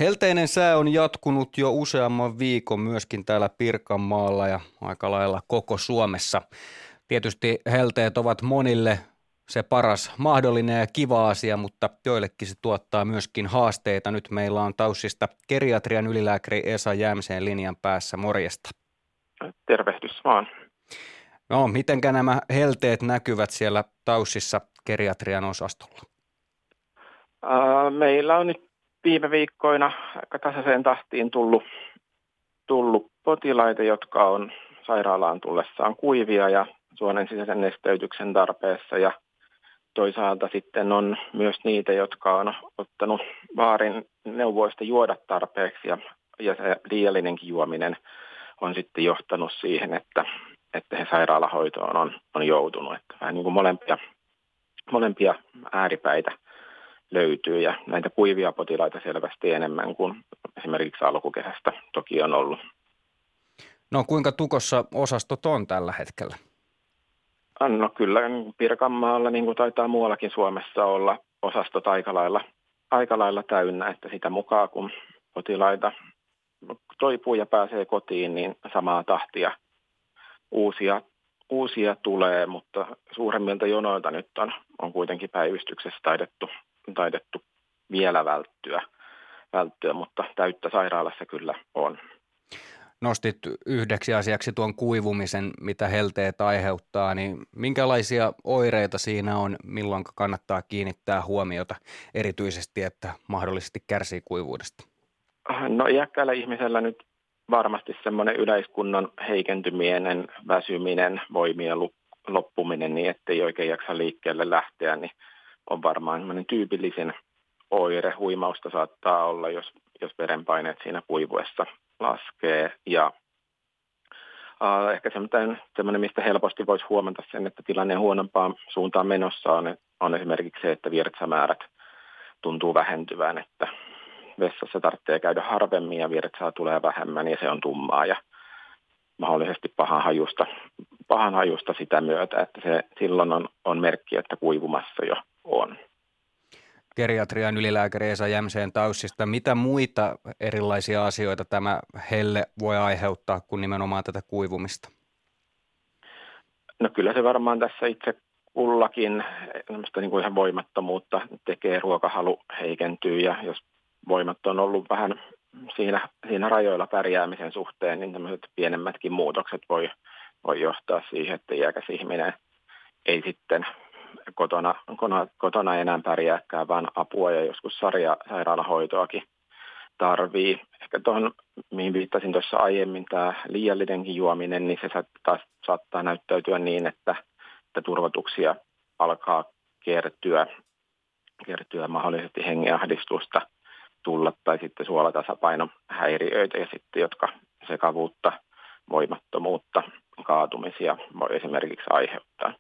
Helteinen sää on jatkunut jo useamman viikon myöskin täällä Pirkanmaalla ja aika lailla koko Suomessa. Tietysti helteet ovat monille se paras mahdollinen ja kiva asia, mutta joillekin se tuottaa myöskin haasteita. Nyt meillä on Taussista geriatrian ylilääkäri Esa Jämseen linjan päässä. Morjesta. Tervehdys vaan. No, mitenkä nämä helteet näkyvät siellä Taussissa geriatrian osastolla? Meillä on nyt viime viikkoina aika tasaiseen tahtiin tullut potilaita, jotka on sairaalaan tullessaan kuivia ja suonen sisäisen nesteytyksen tarpeessa. Ja toisaalta sitten on myös niitä, jotka on ottanut vaarin neuvoista juoda tarpeeksi ja se liiallinenkin juominen on sitten johtanut siihen, että he sairaalahoitoon on joutunut. Että vähän niin kuin molempia ääripäitä löytyy ja näitä kuivia potilaita selvästi enemmän kuin esimerkiksi alkukesästä toki on ollut. No kuinka tukossa osastot on tällä hetkellä? No kyllä Pirkanmaalla, niin kuin taitaa muuallakin Suomessa olla, osastot aika lailla täynnä, että sitä mukaan kun potilaita toipuu ja pääsee kotiin, niin samaa tahtia uusia tulee, mutta suuremmilta jonoilta nyt on kuitenkin päivystyksessä taidettu vielä välttyä, mutta täyttä sairaalassa kyllä on. Nostit yhdeksi asiaksi tuon kuivumisen, mitä helteet aiheuttaa, niin minkälaisia oireita siinä on, milloin kannattaa kiinnittää huomiota erityisesti, että mahdollisesti kärsii kuivuudesta? No iäkkäällä ihmisellä nyt varmasti semmoinen yleiskunnon heikentyminen, väsyminen, voimien loppuminen niin, ettei oikein jaksa liikkeelle lähteä, niin on varmaan semmoinen tyypillisin oire. Huimausta saattaa olla, jos verenpaineet siinä kuivuessa laskee. Ja ehkä semmoinen, mistä helposti voisi huomata sen, että tilanne huonompaan suuntaan menossa on esimerkiksi se, että virtsamäärät tuntuu vähentyvän, että vessassa tarvitsee käydä harvemmin ja virtsaa tulee vähemmän ja se on tummaa ja mahdollisesti pahan hajusta sitä myötä, että se silloin on merkki, että kuivumassa jo on. Geriatrian ylilääkäri Esa Jämseen Taussista. Mitä muita erilaisia asioita tämä helle voi aiheuttaa kuin nimenomaan tätä kuivumista? No kyllä se varmaan tässä itse kullakin niin kuin ihan voimattomuutta tekee, ruokahalu heikentyy ja jos voimat on ollut vähän siinä rajoilla pärjäämisen suhteen, niin tämmöiset pienemmätkin muutokset voi johtaa siihen, että iäkäs ihminen ei sitten kotona enää pärjääkään, vaan apua ja joskus sairaalahoitoakin tarvii. Ehkä tuohon, mihin viittasin tuossa aiemmin, tämä liiallinenkin juominen, niin se saattaa näyttäytyä niin, että turvotuksia alkaa kertyä mahdollisesti hengenahdistusta tulla tai sitten suolatasapainohäiriöitä ja sitten jotka sekavuutta, voimattomuutta, kaatumisia voi esimerkiksi aiheuttaa.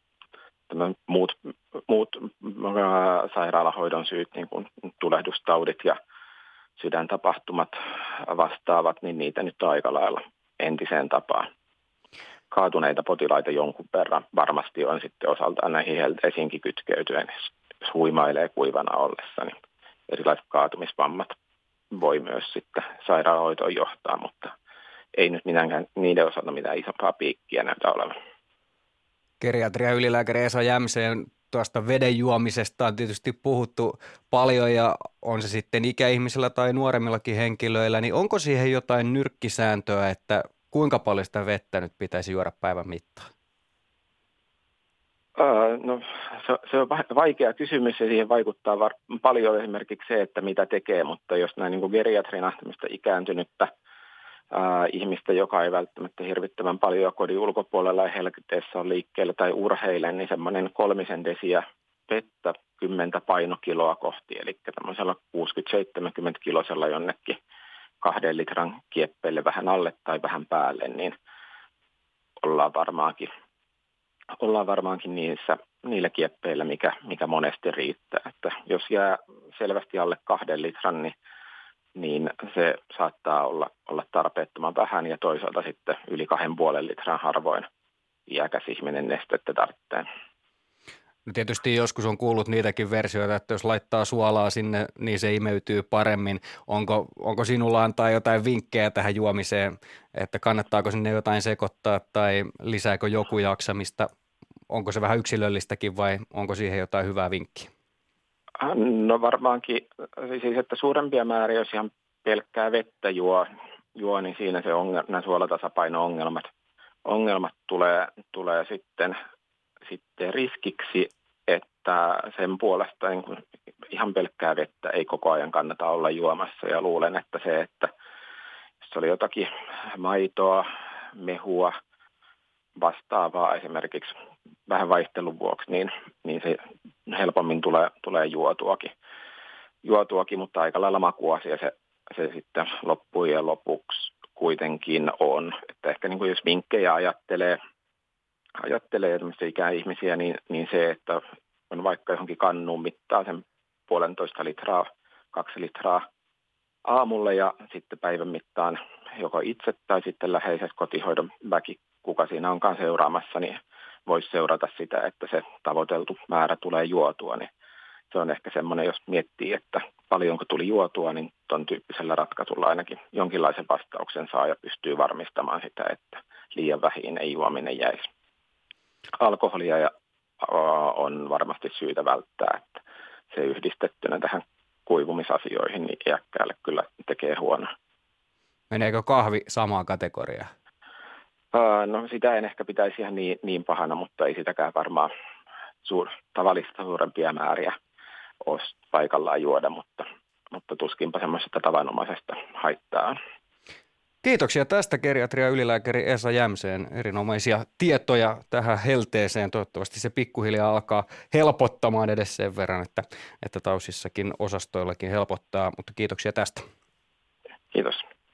Muut sairaalahoidon syyt, niin kuin tulehdustaudit ja sydäntapahtumat vastaavat, niin niitä nyt on aika lailla entiseen tapaan. Kaatuneita potilaita jonkun verran varmasti on sitten osaltaan näihin helteisiinkin kytkeytyen, jos huimailee kuivana ollessa, niin erilaiset kaatumisvammat voi myös sitten sairaalahoitoon johtaa, mutta ei nyt niiden osalta mitään isompaa piikkiä näytä olevan. Geriatrian ylilääkäri Esa Jämseen, tuosta veden juomisesta on tietysti puhuttu paljon ja on se sitten ikäihmisillä tai nuoremmillakin henkilöillä, niin onko siihen jotain nyrkkisääntöä, että kuinka paljon sitä vettä nyt pitäisi juoda päivän mittaan? No, se on vaikea kysymys ja siihen vaikuttaa paljon esimerkiksi se, että mitä tekee, mutta jos näin niin kuin geriatrina tämmöistä ikääntynyttä ihmistä, joka ei välttämättä hirvittävän paljon kodin ulkopuolella ja helteessä on liikkeellä tai urheile, niin semmoinen 3 desiä vettä 10 painokiloa kohti, eli tämmöisellä 60-70 kilosella jonnekin 2 litran kieppeille vähän alle tai vähän päälle, niin ollaan varmaankin niillä kieppeillä, mikä monesti riittää. Että jos jää selvästi alle 2 litran, niin se saattaa olla tarpeettoman vähän ja toisaalta sitten yli 2,5 litran harvoin iäkäs ihminen nestettä tarvitsee. No tietysti joskus on kuullut niitäkin versioita, että jos laittaa suolaa sinne, niin se imeytyy paremmin. Onko sinulla antaa jotain vinkkejä tähän juomiseen, että kannattaako sinne jotain sekoittaa tai lisääkö joku jaksamista? Onko se vähän yksilöllistäkin vai onko siihen jotain hyvää vinkkiä? No varmaankin, siis että suurempia määriä, jos ihan pelkkää vettä juo niin siinä se nämä suolatasapaino-ongelmat tulee sitten riskiksi, että sen puolesta niin kuin ihan pelkkää vettä ei koko ajan kannata olla juomassa. Ja luulen, että se, että jos oli jotakin maitoa, mehua, vastaavaa esimerkiksi vähän vaihtelun vuoksi, niin se helpommin tulee juotuakin, mutta aika lailla makuasia se sitten loppujen lopuksi kuitenkin on. Että ehkä niin kuin jos vinkkejä ajattelee ikäihmisiä, niin se, että on vaikka johonkin kannuun mittaa sen 1,5 litraa, 2 litraa aamulla ja sitten päivän mittaan joko itse tai sitten läheiset kotihoidon väki, kuka siinä onkaan seuraamassa, niin voisi seurata sitä, että se tavoiteltu määrä tulee juotua. Niin se on ehkä semmoinen, jos miettii, että paljonko tuli juotua, niin tuon tyyppisellä ratkaisulla ainakin jonkinlaisen vastauksen saa ja pystyy varmistamaan sitä, että liian vähin ei juominen jäisi. Alkoholia on varmasti syytä välttää, että se yhdistettynä tähän kuivumisasioihin niin iäkkäälle kyllä tekee huonoa. Meneekö kahvi samaan kategoriaan? No sitä en ehkä pitäisi ihan niin pahana, mutta ei sitäkään varmaan tavallista suurempia määriä ole paikallaan juoda, mutta tuskinpa semmoisesta tavanomaisesta haittaa on. Kiitoksia tästä geriatria ylilääkäri Esa Jämseen. Erinomaisia tietoja tähän helteeseen. Toivottavasti se pikkuhiljaa alkaa helpottamaan edes sen verran, että tausissakin osastoillakin helpottaa, mutta kiitoksia tästä. Kiitos.